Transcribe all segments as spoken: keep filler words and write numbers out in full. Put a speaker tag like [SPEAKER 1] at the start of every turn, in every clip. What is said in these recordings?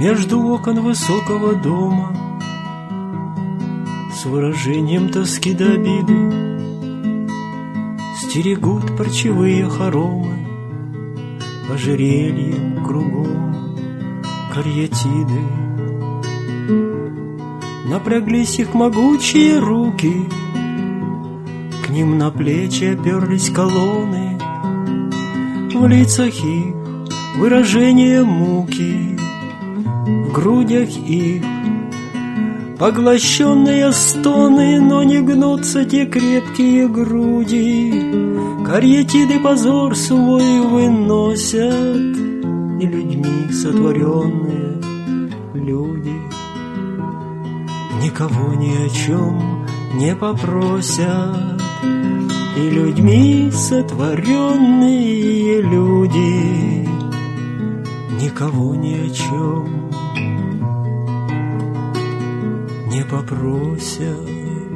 [SPEAKER 1] Между окон высокого дома с выражением тоски до обиды стерегут парчевые хоромы, ожерельем кругом карьятиды. Напряглись их могучие руки, к ним на плечи оперлись колонны, в лицах их выражение муки, в грудях их поглощенные стоны, но не гнутся те крепкие груди. Карьятиды позор свой выносят, и людьми сотворенные люди никого ни о чем не попросят, и людьми сотворенные люди никого ни о чем не попросят.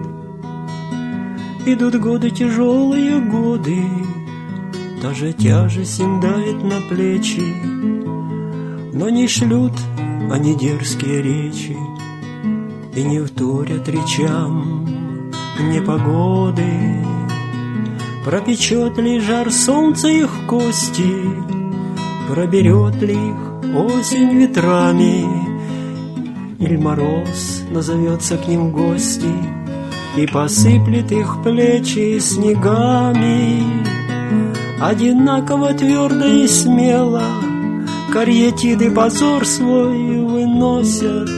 [SPEAKER 1] Идут годы, тяжелые годы, та же тяжесть им давит на плечи, но не шлют они дерзкие речи и не вторят речам непогоды. Пропечет ли жар солнца их кости, проберет ли их осень ветрами, или мороз назовется к ним в гости и посыплет их плечи снегами. Одинаково твердо и смело карьятиды позор свой выносят,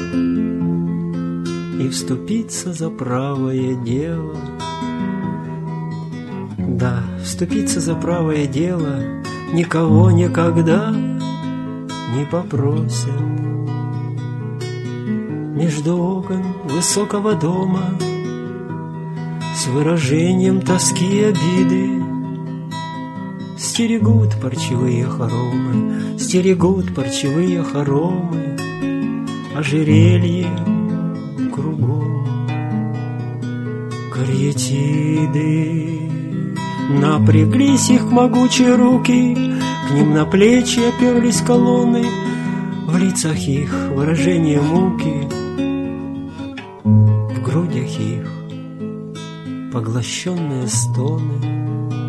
[SPEAKER 1] и вступиться за правое дело. Да, вступиться за правое дело никого никогда не попросят. Между окон высокого дома с выражением тоски и обиды стерегут парчевые хоромы, стерегут парчевые хоромы, ожерелье кругом карьятиды. Напряглись их могучие руки, к ним на плечи оперлись колонны, в лицах их выражение муки, в грудях их поглощенные стоны,